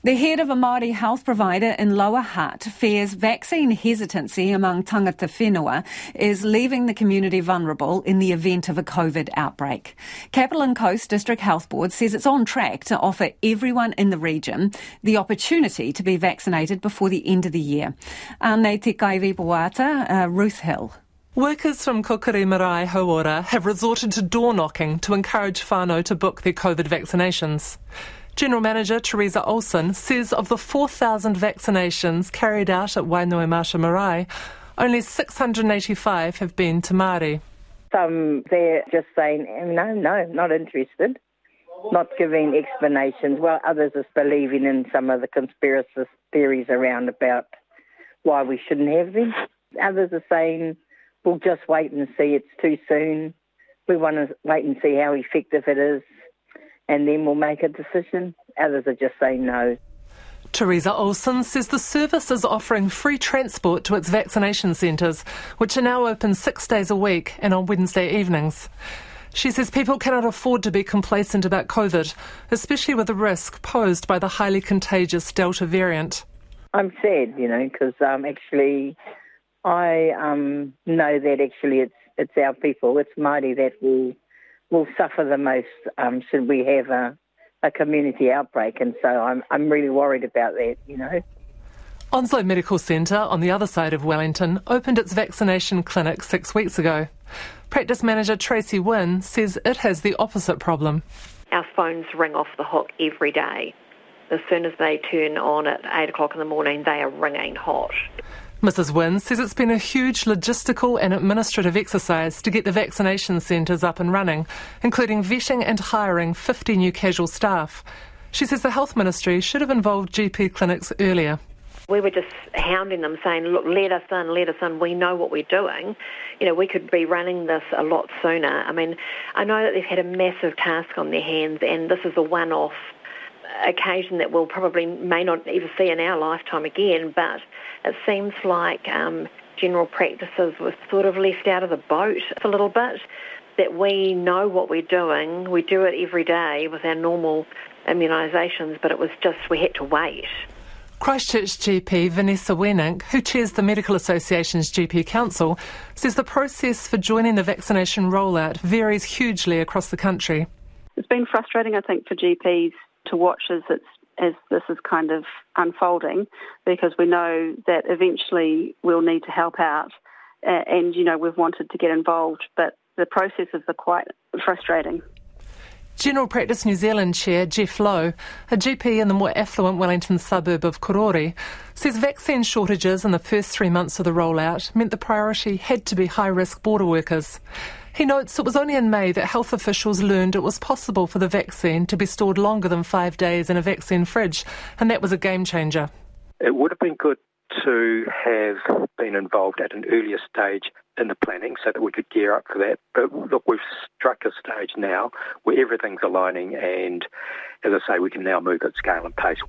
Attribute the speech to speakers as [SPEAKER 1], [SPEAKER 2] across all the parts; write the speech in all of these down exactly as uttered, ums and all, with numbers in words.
[SPEAKER 1] The head of a Māori health provider in Lower Hutt fears vaccine hesitancy among tangata whenua is leaving the community vulnerable in the event of a COVID outbreak. Capital and Coast District Health Board says it's on track to offer everyone in the region the opportunity to be vaccinated before the end of the year. Anei te Kaiwi Boata, uh, Ruth Hill.
[SPEAKER 2] Workers from Kokore Marae Hauora have resorted to door knocking to encourage whānau to book their COVID vaccinations. General Manager Teresa Olsen says of the four thousand vaccinations carried out at Wainoemata Marae, only six hundred eighty-five have been to Māori.
[SPEAKER 3] Some, they're just saying, no, no, not interested, not giving explanations, while others are believing in some of the conspiracy theories around about why we shouldn't have them. Others are saying, we'll just wait and see, it's too soon. We want to wait and see how effective it is, and then we'll make a decision. Others are just saying no.
[SPEAKER 2] Teresa Olsen says the service is offering free transport to its vaccination centres, which are now open six days a week and on Wednesday evenings. She says people cannot afford to be complacent about COVID, especially with the risk posed by the highly contagious Delta variant.
[SPEAKER 3] I'm sad, you know, because um, actually I um, know that actually it's it's our people, it's Māori that will will suffer the most um, should we have a, a community outbreak, and so I'm I'm really worried about that, you know.
[SPEAKER 2] Onslow Medical Centre, on the other side of Wellington, opened its vaccination clinic six weeks ago. Practice manager Tracy Wynne says it has the opposite problem.
[SPEAKER 4] Our phones ring off the hook every day. As soon as they turn on at eight o'clock in the morning, they are ringing hot.
[SPEAKER 2] Missus Wynne says it's been a huge logistical and administrative exercise to get the vaccination centres up and running, including vetting and hiring fifty new casual staff. She says the Health Ministry should have involved G P clinics earlier.
[SPEAKER 4] We were just hounding them, saying, look, let us in, let us in, we know what we're doing. You know, we could be running this a lot sooner. I mean, I know that they've had a massive task on their hands, and this is a one-off occasion that we'll probably may not ever see in our lifetime again, but it seems like um, general practices were sort of left out of the boat a little bit, that we know what we're doing. We do it every day with our normal immunisations, but it was just we had to wait.
[SPEAKER 2] Christchurch G P Vanessa Wenink, who chairs the Medical Association's G P Council, says the process for joining the vaccination rollout varies hugely across the country.
[SPEAKER 5] It's been frustrating, I think, for G Ps to watch as it's as this is kind of unfolding, because we know that eventually we'll need to help out, uh, and you know we've wanted to get involved, but the processes are quite frustrating.
[SPEAKER 2] General Practice New Zealand Chair Jeff Lowe, a G P in the more affluent Wellington suburb of Korori, says vaccine shortages in the first three months of the rollout meant the priority had to be high-risk border workers. He notes it was only in May that health officials learned it was possible for the vaccine to be stored longer than five days in a vaccine fridge, and that was a game changer.
[SPEAKER 6] It would have been good to have been involved at an earlier stage in the planning so that we could gear up for that. But look, we've struck a stage now where everything's aligning, and as I say, we can now move at scale and pace.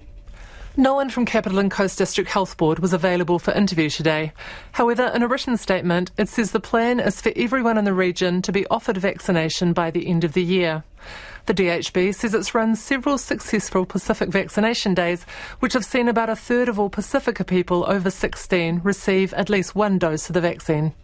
[SPEAKER 2] No one from Capital and Coast District Health Board was available for interview today. However, in a written statement, it says the plan is for everyone in the region to be offered vaccination by the end of the year. The D H B says it's run several successful Pacific vaccination days, which have seen about a third of all Pacifica people over sixteen receive at least one dose of the vaccine.